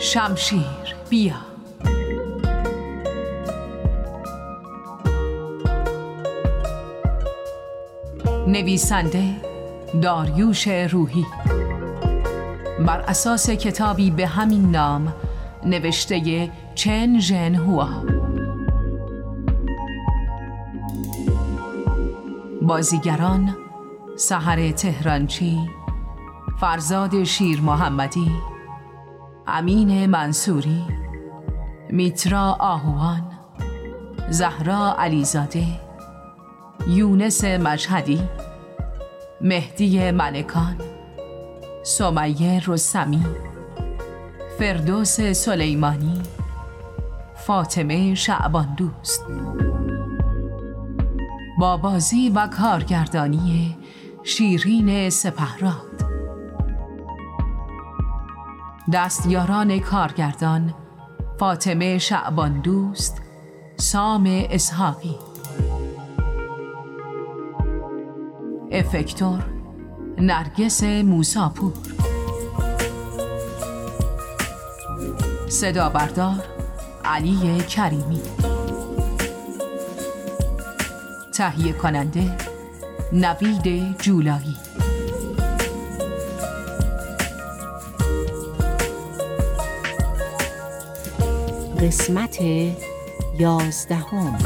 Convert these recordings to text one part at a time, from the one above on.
شمشیر بیا. نویسنده داریوش روحی، بر اساس کتابی به همین نام نوشته چن ژن هوا. بازیگران: سحر تهرانچی، فرزاد شیر محمدی، امین منصوری، میترا آهوان، زهرا علیزاده، یونس مشهدی، مهدی ملکان، سمیه رستمی، فردوس سلیمانی، فاطمه شعباندوست. با بازی و کارگردانی شیرین سپهراد. دستیاران کارگردان: فاطمه شعباندوست، سام اسحاقی. افکتور: نرگس موساپور. صدا بردار: علی کریمی. تهیه کننده: نوید جولایی. قسمت 11.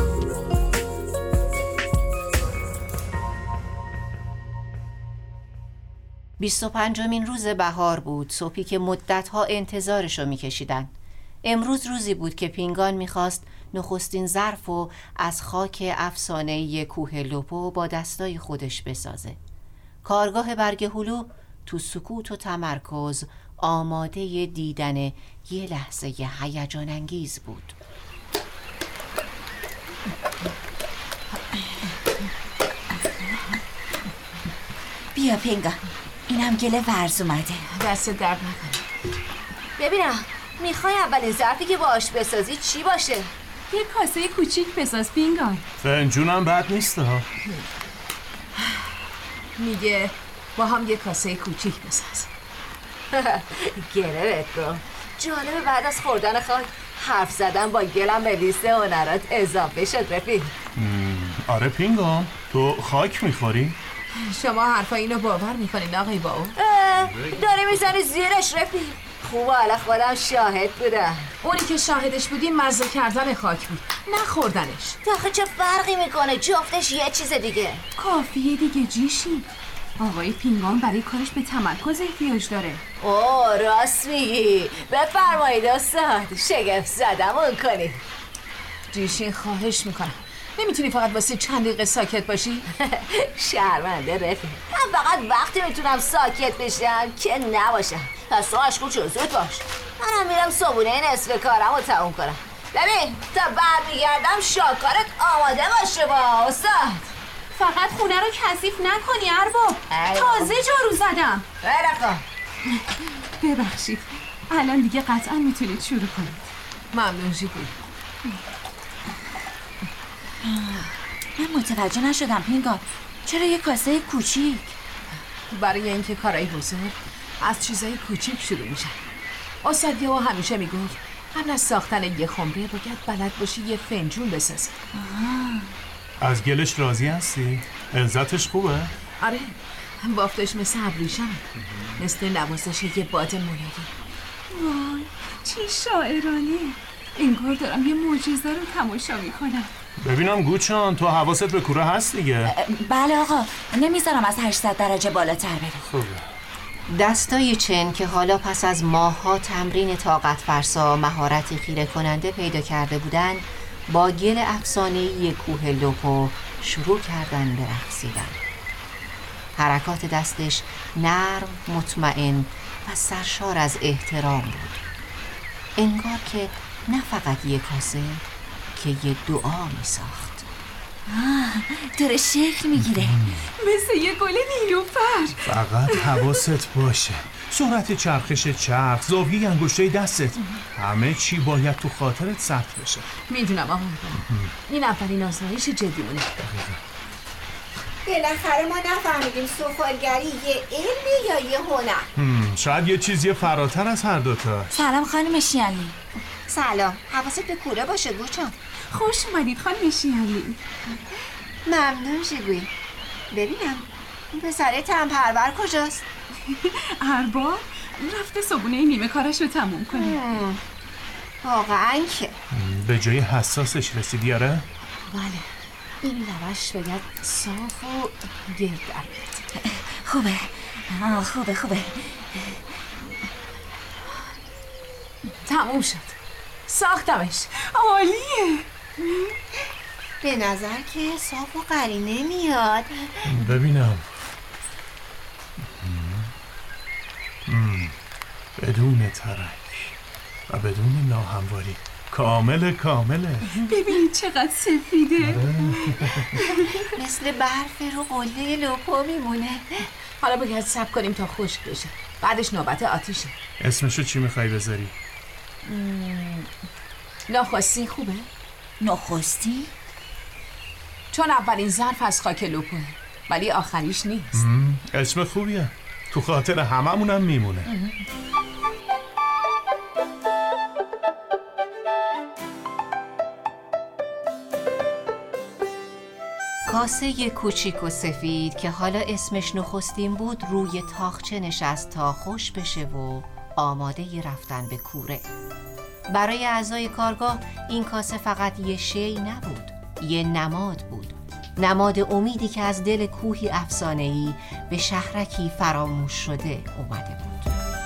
25مین روز بهار بود، صبحی که مدتها انتظارشو میکشیدن. امروز روزی بود که پینگان میخواست نخستین ظرفو از خاک افسانه‌ای کوه لوپو با دستای خودش بسازه. کارگاه برگ هلو تو سکوت و تمرکز آماده دیدن یه لحظه هیجان انگیز بود. بیا پینگان، اینم گله ورز اومده. دست درد نکنه. ببینم میخوای اولین ظرفی که باش بسازی چی باشه؟ یه کاسه کوچیک بساز پینگان. فنجونم بد نیست ها. میگه با هم یه کاسه کوچیک بساز. گره بکن. جالبه بعد از خوردن خاک حرف زدن با گلم به لیست هنرات اضافه شد رفیق. آره پینگان، تو خاک میخوری؟ شما حرفا اینو باور میکنین آقای باو؟ داری میزنی زیرش رفیق. خوبه حالا خودم شاهد بودم. اونی که شاهدش بودی مزه کردن خاک بود، نخوردنش. آخه چه فرقی میکنه؟ جفتش یه چیز دیگه. کافیه دیگه جیشی. آقای پینگان برای کارش به تمرکز احتیاج داره. اوه راست میگی. بفرمایید استاد، شگفت زدمون کنی. جیشین خواهش میکنم، نمیتونی فقط واسه چند دقیقه ساکت باشی؟ شرمنده رفیق، من فقط وقتی میتونم ساکت بشم که نباشم. پس تو عشق زود باش، منم میرم صبونه نصف کارم رو تموم کنم. ببین تا برمیگردم شاکارت آماده باشه با استاد. فقط خونه رو کثیف نکنی ارباب. تازه جارو زدم. برکن. ببخشید، الان دیگه قطعا میتونید شروع کنید. ممنون جیگوی. من متوجه نشدم پینگان، چرا یه کاسه کوچیک؟ برای اینکه کارهای بزرگ از چیزای کوچیک شروع میشن. استاد یهو همیشه میگفت قبل از ساختن یه خمره باید بلد باشی یه فنجون بسازی. از گلش راضی هستی؟ عزتش خوبه؟ آره، بافتش مثل ابریشم، مثل نوازش یه باد منایی. وای چی شاعرانه، انگار دارم یه معجزه رو تماشا میکنم. ببینم گوچان، تو حواست به کوره هست دیگه؟ بله آقا، نمیذارم از 800 درجه بالاتر بره. خوبه. دستای چن که حالا پس از ماه‌ها تمرین طاقت فرسا مهارتی خیره کننده پیدا کرده بودن، با گل افسانه‌ای کوه لوپو شروع کردن به رقصیدن. حرکات دستش نرم، مطمئن و سرشار از احترام بود. انگار که نه فقط یک کاسه، که یه دعا می ساخت. داره شکل میگیره مثل یه گل نیلوفر. فقط حواست باشه، سرعت چرخش چرخ، زاویه انگشتای دستت، همه چی باید تو خاطرت ثبت بشه. میدونم آقا، این اولین آزمایش جدیمونه. بالاخره ما نفهمیدیم سفالگری یه علمی یا یه هنر. شاید یه چیزی فراتر از هر دوتا. سلام خانم شیالی. سلام، حواست به کوره باشه گوچان. خوش اومدید خانم شیالی. ممنون شیگوی. ببینم این پسره تنپرور کجاست؟ ارباب رفته صبونه نیمه کارش رو تموم کنه. واقعا که به جای حساسش رسیدی آره؟ بله، این لبش باید صاف و گرد در بیاد. خوبه. تموم شد، ساختمش. عالیه. به نظر که صاف و قرینه میاد. ببینم. بدون ترک و بدون ناهمواری. کامله. ببینید چقدر سفیده. مثل برف رو قله لوپو میمونه. حالا باید صبر کنیم تا خشک بشه، بعدش نوبت آتیشه. اسمشو چی میخوای بذاری؟ نخستی خوبه؟ نخستی؟ چون اولین ظرف از خاک لوپوه ولی آخریش نیست. اسم خوبیه، تو خاطر هممونم میمونه. کاسه کوچیک و سفید که حالا اسمش نخستین بود روی تاقچه نشست تا خوش بشه و آماده رفتن به کوره. برای اعضای کارگاه این کاسه فقط یه شی نبود، یه نماد بود. نماد امیدی که از دل کوهی افسانه‌ای به شهرکی فراموش شده اومده بود.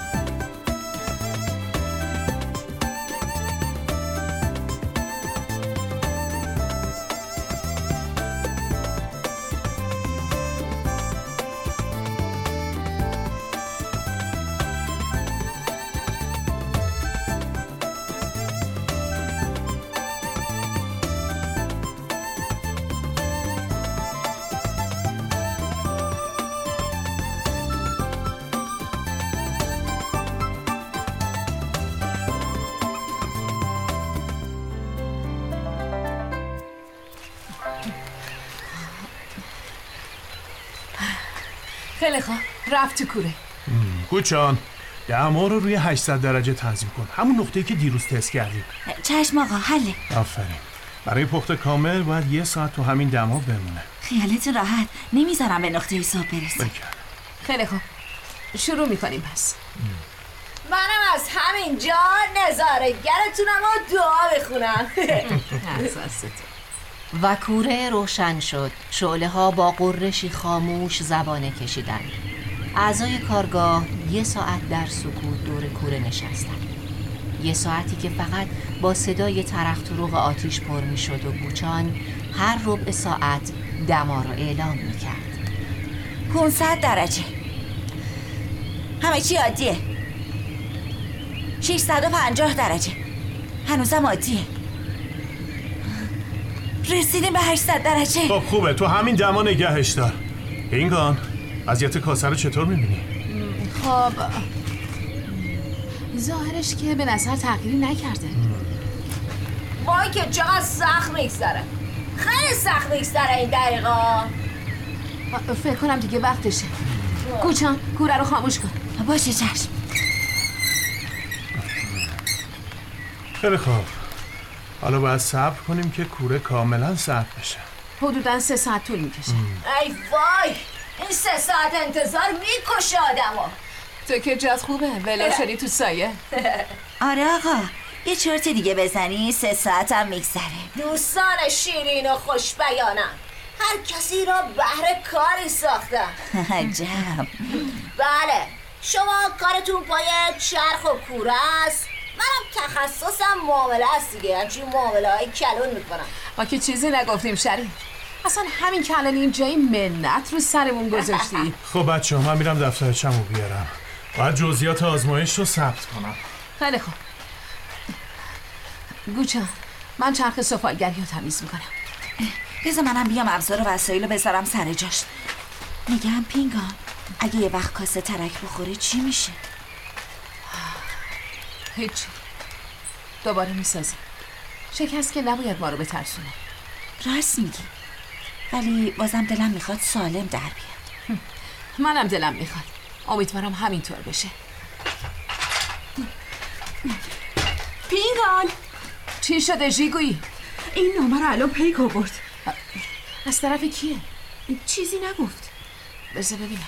خیلی خوب، رفت تو کوره. کوچان دما رو روی 800 درجه تنظیم کن، همون نقطه‌ای که دیروز تست کردیم. چشم آقا، حله. آفرین. برای پخت کامل باید 1 ساعت تو همین دما بمونه. خیالتون راحت، نمیذارم به نقطه صبح برسه. خیلی خوب، شروع میکنیم پس. منم از همین جا نظاره‌گرتونم و دعا بخونم. و کوره روشن شد. شعله ها با قرشی خاموش زبانه کشیدند. اعضای کارگاه 1 ساعت در سکوت دور کوره نشستند. 1 ساعتی که فقط با صدای ترق تروق آتیش پر می شد و گوچان هر ربع ساعت دما رو اعلام می کرد. 500 درجه. همه چی عادیه. 650 درجه. هنوزم عادیه. رسیدیم به 800 درجه. خب خوبه، تو همین دما نگهش دار. اینگان وضعیت کاسه رو چطور می‌بینی؟ خب ظاهرش که به نظر تغییری نکرده. وای که چقدر سخت میگذره. خیلی سخت میگذره این دقیقا. فکر کنم دیگه وقتشه. کوچان کوره رو خاموش کن. باشه چشم. خیلی خوب، حالا باید صبر کنیم که کوره کاملا سرد بشه. حدوداً 3 ساعت طول میکشه. ای وای، این 3 ساعت انتظار میکشه آدمو. تو که جات خوبه، ولو شدی تو سایه. آره آقا، یه چرت دیگه بزنی 3 ساعت هم میگذره. دوستان شیرین و خوشبیانم، هر کسی را بهر کاری ساختم. عجب. بله، شما کارتون پای چرخ و کوره است، منم تخصصم معامله است دیگه، همچین معامله های کلون میکنم. ما که چیزی نگفتیم شریف. اصلا همین که الان این جایی منت رو سرمون گذاشتی. خب بچه ها، من میرم دفترچمو بیارم. باید جزئیات آزمایش رو ثبت کنم. خیلی خوب. گوچان، من چرخ سفالگری رو تمیز میکنم. بذار منم بیام ابزار و وسایل رو بذارم سر جاش. میگم پینگان، اگه یه وقت کاسه ترک بخوره چی میشه؟ هیچ. دوباره میسازیم. شکست که نباید ما رو بترسونه. راست میگی، ولی بازم دلم میخواد سالم در بیاد. منم دلم میخواد. امیدوارم همینطور بشه. پینگان چی شده ژیگویی؟ این نامه رو الان پیک آورد. از طرف کیه؟ چیزی نگفت. بذار ببینم.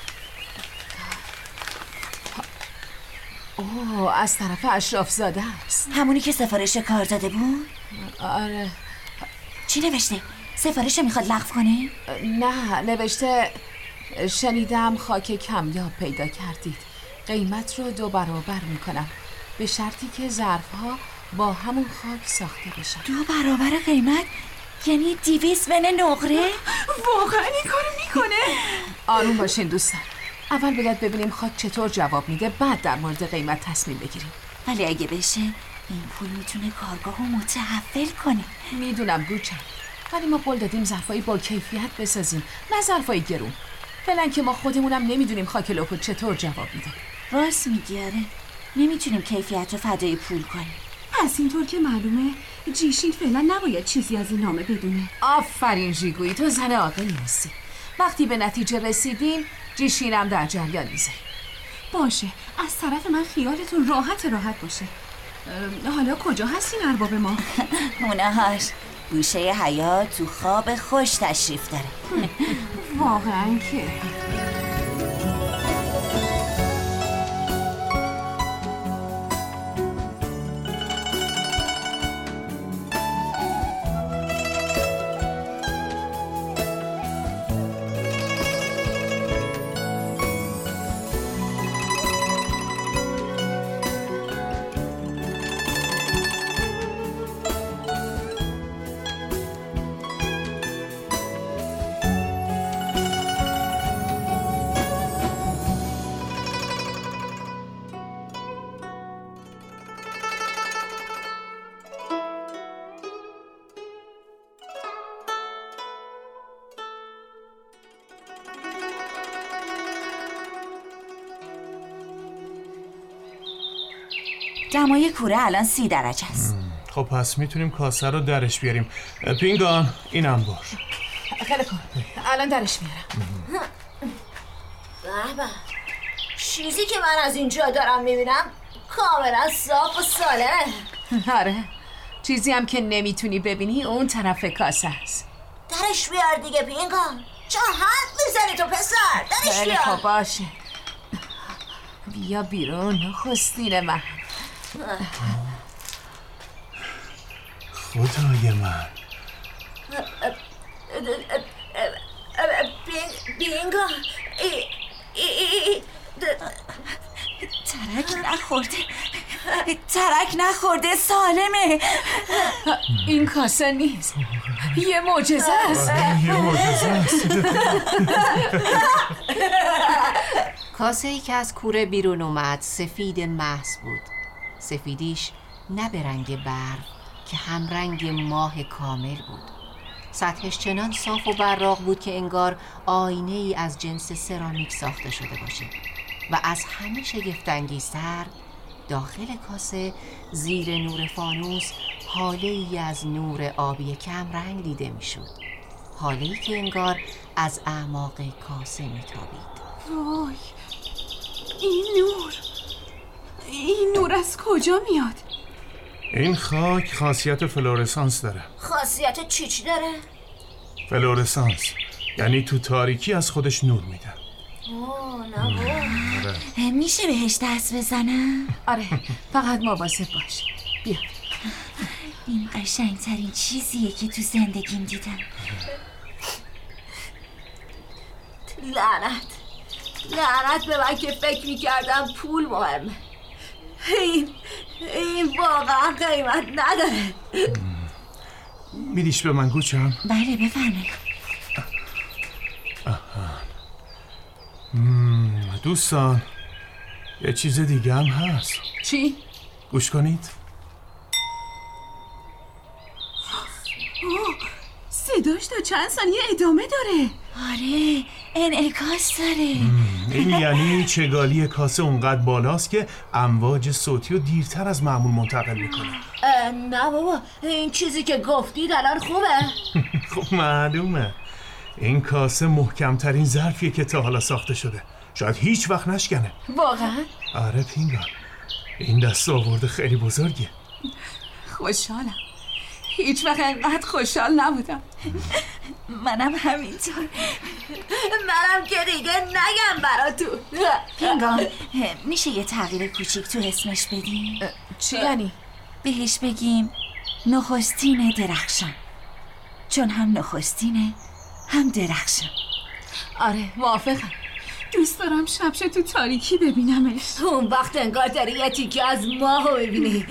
اوه، از طرف اشراف زاده است. همونی که سفارش کار داده بود؟ آره. چی نوشته؟ سفارش میخواد لغو کنه؟ نه، نوشته شنیدم خاک کمیاب پیدا کردید، قیمت رو 2 برابر میکنم به شرطی که ظرفها با همون خاک ساخته بشن. 2 برابر قیمت؟ یعنی 200 من نقره؟ واقعا این کارو میکنه؟ آروم باشین دوستان، اول باید ببینیم خاک چطور جواب میده، بعد در مورد قیمت تصمیم بگیریم. ولی اگه بشه این پول میتونه کارگاهو متحول کنه. میدونم گوچم، ولی ما قول دادیم ظرفایی با کیفیت بسازیم، نه ظرفای گرون. فعلا که ما خودمونم نمیدونیم خاک لوپو چطور جواب میده. راست میگی. آره، نمیتونیم کیفیت رو فدای پول کنیم. پس اینطور که معلومه جیشین فعلا نباید چیزی از این نامه بدونه. آفرین ژیگویی، تو زن عاقلی هستی. وقتی به نتیجه رسیدیم جیشینم در جریان میذاری. باشه، از طرف من خیالتون راحت باشه. حالا کجا هستین ارباب ما؟ اونهاش گوشه حیاط تو خواب خوش تشریف داره. واقعا که دمای کوره الان 30 درجه است. خب پس میتونیم کاسه رو درش بیاریم. پینگان اینم بار. خیلی خوب، الان درش میارم. بابا، چیزی که من از اینجا دارم میبینم کاملا صاف و سالمه. آره، چیزی هم که نمیتونی ببینی اون طرف کاسه است. درش بیار دیگه پینگان، چه حد میزنی تو پسر؟ درش خیلی بیار. خوب، باشه. بیا بیرون نخستین من. خدای من، پینگان ترک نخورده سالمه. این کاسه نیست، یه معجزه است. یه معجزه است. کاسه‌ای که از کوره بیرون اومد سفید محض بود. سفیدیش نه به رنگ برف که همرنگ ماه کامل بود. سطحش چنان صاف و براق بود که انگار آینه ای از جنس سرامیک ساخته شده باشه. و از همه شگفت‌انگیزتر داخل کاسه زیر نور فانوس هاله ای از نور آبی کم رنگ دیده میشد. هاله ای که انگار از اعماق کاسه میتابید. وای، این نور از کجا میاد؟ این خاک خاصیت فلورسانس داره. خاصیت چی داره؟ فلورسانس یعنی تو تاریکی از خودش نور میده. میشه بهش دست بزنم؟ آره، فقط مواظب باش. بیا. این قشنگترین چیزیه که تو زندگیم دیدم. لعنت به من که فکر میکردم پول مهمه. این واقعا قیمت نداره. میدیش به من گوچم؟ بله بفرمایید. دوستان، یه چیز دیگه هم هست. چی؟ گوش کنید. صداش تا چند ثانیه ادامه داره. آره، انعکاس داره. این یعنی چگالی کاسه اونقدر بالاست که امواج صوتی رو دیرتر از معمول منتقل میکنه. نه بابا، این چیزی که گفتید الان خوبه. خب معلومه. این کاسه محکمترین ظرفیه که تا حالا ساخته شده. شاید هیچ وقت نشکنه. واقعا؟ آره پینگان، این دستاورد خیلی بزرگه. خوشحالم. هیچ وقت اینقدر خوشحال نبودم. منم همینطور. منم که دیگه نگم براتون. پینگان میشه یه تغییر کوچیک تو اسمش بدیم؟ چی یعنی؟ بهش بگیم نخستین درخشان، چون هم نخستینه هم درخشان. آره موافقم. دوست دارم شبشه تو تاریکی ببینمش. اون وقت انگار داری یه تیکه از ماهو ببینی.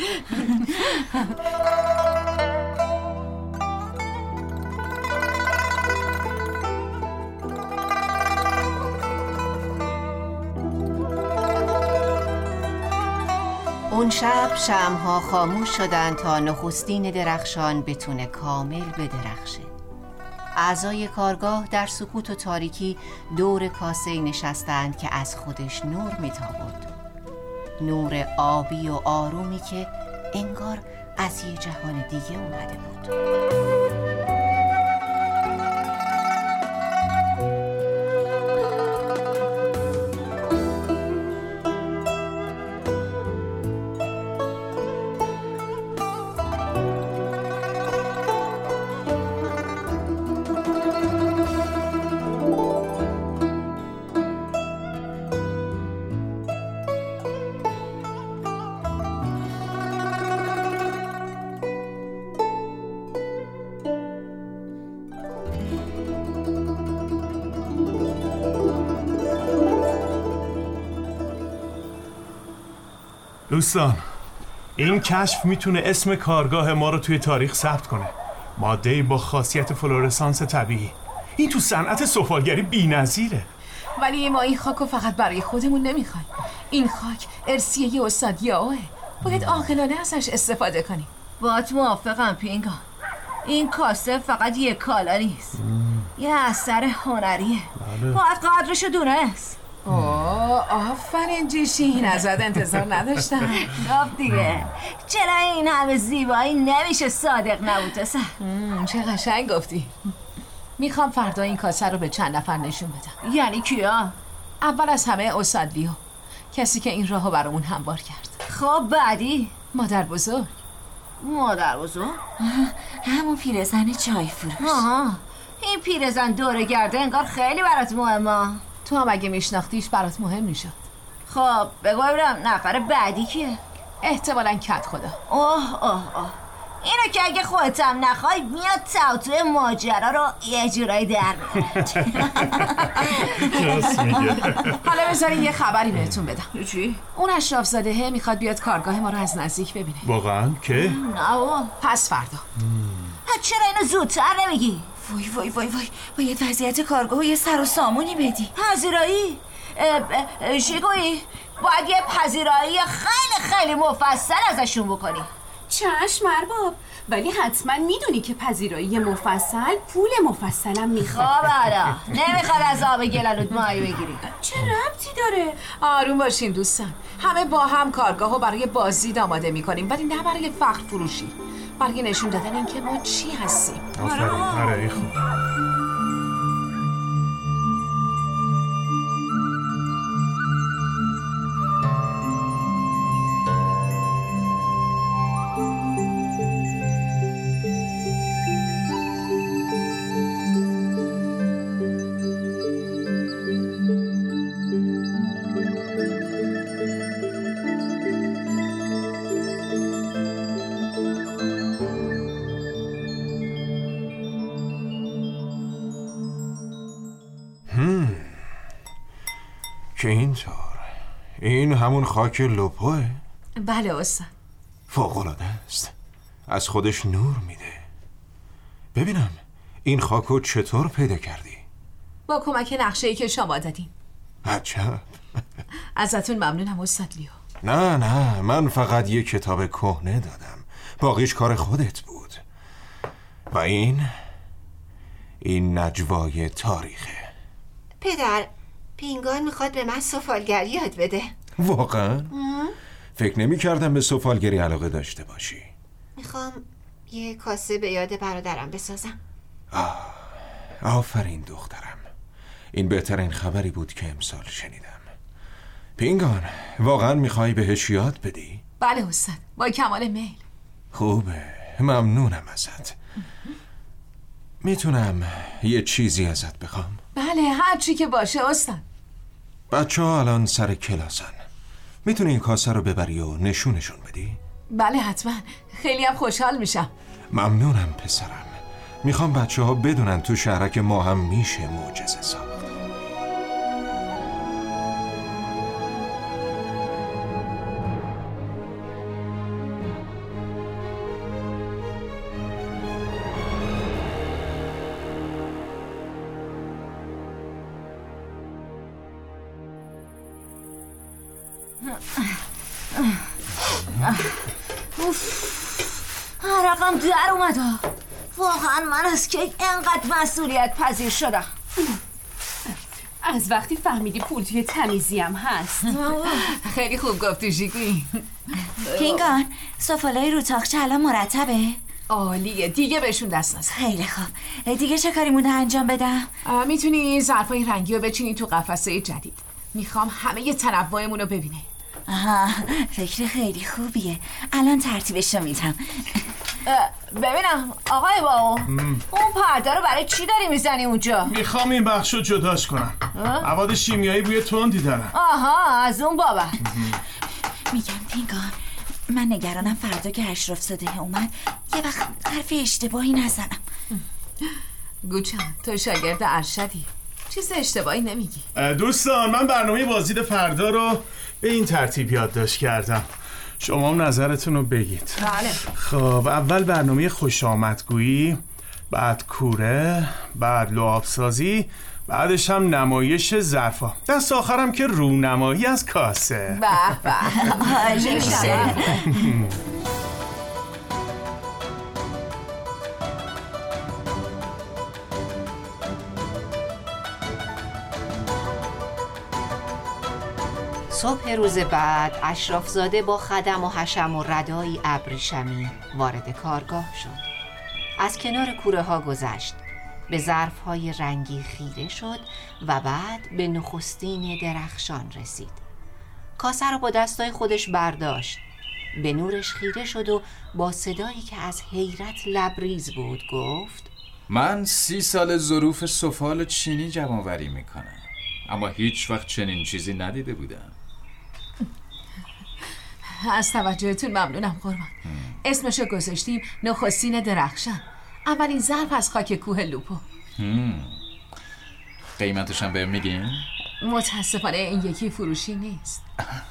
اون شب شمع‌ها خاموش شدند تا نخستین درخشان بتونه کامل بدرخشه. اعضای کارگاه در سکوت و تاریکی دور کاسه نشستند که از خودش نور میتابد. نور آبی و آرومی که انگار از یه جهان دیگه اومده بود. دوستان، این کشف میتونه اسم کارگاه ما رو توی تاریخ ثبت کنه. ماده‌ای با خاصیت فلورسانس طبیعی. این تو صنعت سفالگری بی‌نظیره. ولی ما این خاک رو فقط برای خودمون نمیخوایم. این خاک ارثیه استاد یائوئه. باید عاقلانه ازش استفاده کنیم. باهات موافقم پینگان. این کاسه فقط یه کالا نیست، یه اثر هنریه. باید قدرشو دونست. آفرین جیشین، ازت انتظار نداشتم. خب دیگه چرا این همه زیبایی نمیشه صادق نبود اصلا؟ چه قشنگ گفتی. میخوام فردا این کاسه رو به چند نفر نشون بدم. یعنی کیا؟ اول از همه استاد لیو، کسی که این راهو برامون هموار کرد. خب بعدی؟ مادر بزرگ. مادر بزرگ؟ همون پیرزن چای فروش. این پیرزن دوره گرده انگار خیلی برات مهمه. تو هم اگه میشناختیش برات مهم میشد. خب بگو ببینم نفر بعدی کیه؟ احتمالاً کت خدا. اوه اینو که اگه خودتم نخوای میاد تاوتوی ماجرا رو یه جورایی در حالا بذارین یه خبری بهتون بدم. چی؟ اون اشراف زاده میخواد بیاد کارگاه ما رو از نزدیک ببینه. واقعاً که؟ نه پس فردا. چرا اینو زودتر نمیگی؟ وای باید وضعیت کارگاه یه سر و سامونی بدی. پذیرایی؟ شیگویی باید یه پذیرایی خیلی مفصل ازشون بکنی. چشم ارباب، ولی حتما میدونی که پذیرایی مفصل پول مفصلم میخواد. خب حالا نمیخواد از آب گلالود ماهی بگیری. چه ربطی داره؟ آروم باشین دوستان. همه با هم کارگاهو برای بازدید آماده میکنیم، ولی نه برای فخر فروشی، برای نشون دادن اینکه ما چی هستیم. آره خوب. که اینطور این همون خاک لوپوه؟ بله استاد. فوق‌العاده است، از خودش نور میده. ببینم این خاکو چطور پیدا کردی؟ با کمک نقشه‌ای که شما دادین. عجب. ازتون ممنونم استاد لیو. نه من فقط یه کتاب کهنه دادم، باقیش کار خودت بود. و این نجوای تاریخه. پدر، پینگان میخواد به من سفالگری یاد بده. واقعا؟ فکر نمی کردم به سفالگری علاقه داشته باشی. میخوام یه کاسه به یاد برادرم بسازم. آفرین دخترم، این بهترین خبری بود که امسال شنیدم. پینگان، واقعا میخوای بهش یاد بدی؟ بله استاد، با کمال میل. خوبه، ممنونم ازت. میتونم یه چیزی ازت بخوام؟ بله، هر چی که باشه استاد. بچه ها الان سر کلاسن. میتونی این کاسه رو ببری و نشونشون بدی؟ بله حتما، خیلی هم خوشحال میشم. ممنونم پسرم. میخوام بچه ها بدونن تو شهرک ما هم میشه معجزه ساخت. عرقم در اومده. واقعا من از کی انقدر مسئولیت پذیر شدم؟ از وقتی فهمیدی پول توی تمیزیم هست. خیلی خوب گفتی شیکی. پینگان، سفالای رو تاقچه الان مرتبه؟ عالیه، دیگه بهشون دست نزن. خیلی خوب. دیگه چه کاری مونده انجام بدم؟ میتونی ظرفای رنگی رو بچینی تو قفسه جدید. میخوام همه تنوعمون رو ببینه. آها، فکر خیلی خوبیه. الان ترتیبش رو میدم. ببینم آقای بابا، اون پرده رو برای چی داری میزنی اونجا؟ میخوام این بخش رو جداش کنم. مواد شیمیایی بوی تندی دارن. آها، از اون بابت. میگم پینگان، من نگرانم فردا که اشرف زاده اومد یه وقت حرف اشتباهی نزنم. گوچم، تو شاگرد ارشدی، چیز اشتباهی نمیگی. دوستان، من برنامه بازدید فردا رو به این ترتیب یادداشت کردم. شما هم نظرتون رو بگید. بله. خب، اول برنامه خوشامدگویی، بعد کوره، بعد لعابسازی، بعدش هم نمایش ظرفا، دست آخرم که رونمایی از کاسه. به به، عالی میشه. صبح روز بعد اشرافزاده با خدم و حشم و ردایی ابریشمی وارد کارگاه شد. از کنار کوره ها گذشت، به ظرف های رنگی خیره شد و بعد به نخستین درخشان رسید. کاسه رو با دستای خودش برداشت، به نورش خیره شد و با صدایی که از حیرت لبریز بود گفت: من 30 سال ظروف سفال چینی جمع‌آوری میکنم، اما هیچ وقت چنین چیزی ندیده بودم. از توجهتون ممنونم قربان. اسمشو گذاشتیم نخستین درخشان، اولین ظرف از خاک کوه لوپو. قیمتشم بهم میگین؟ متاسفانه این یکی فروشی نیست.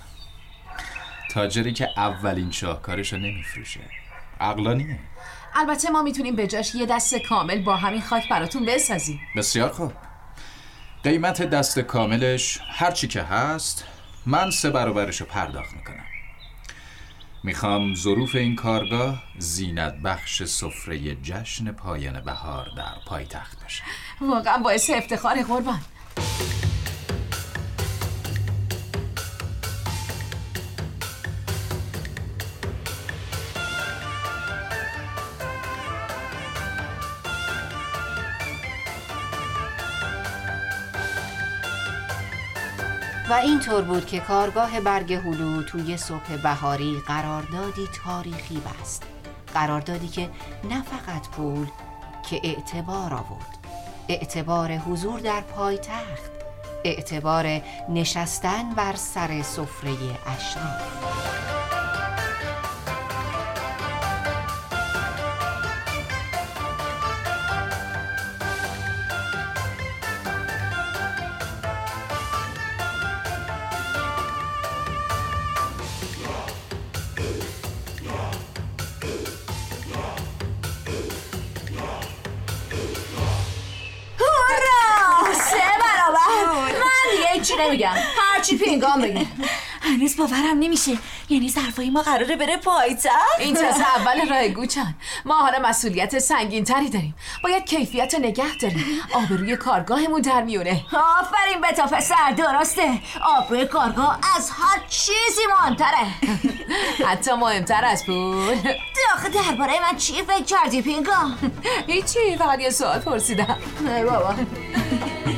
تاجری که اولین شاهکارشو نمیفروشه عقلانیه. البته ما میتونیم به جاش یه دست کامل با همین خاک براتون بسازیم. بسیار خوب. قیمت دست کاملش هر چی که هست من 3 برابرشو پرداخت میکنم. میخوام ظروف این کارگاه زینت بخش سفره جشن پایان بهار در پایتخت بشه. واقعا باعث افتخار قربان. و اینطور بود که کارگاه برگ هلو توی صبح بهاری قراردادی تاریخی بست. قراردادی که نه فقط پول که اعتبار آورد. اعتبار حضور در پایتخت، اعتبار نشستن بر سر سفره اشراف. چی نمیگم، هرچی پینگان بگه. هنوز باورم نمیشه، یعنی ظرفای ما قراره بره پایتخت؟ این تازه اول راه گوچان. ما حالا مسئولیت سنگین تری داریم، باید کیفیت نگه داریم. آبروی کارگاهمون در میونه. آفرین به تا پسر، درسته. آبروی کارگاه از هر چیزی مهمتره. حتی مهمتر از پول. آخه درباره من چی فکر کردی پینگان؟ هیچی، فقط یه سوال پرسیدم. ای بابا.